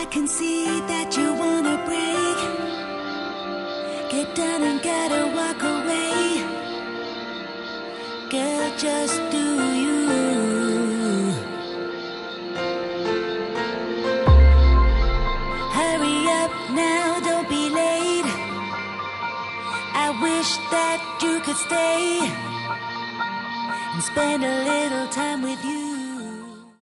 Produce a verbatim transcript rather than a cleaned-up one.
can see that you wanna break. Get down and gotta walk away. Girl, just do you. Hurry up now, don't be late. I wish that you could stay and spend a little time with you.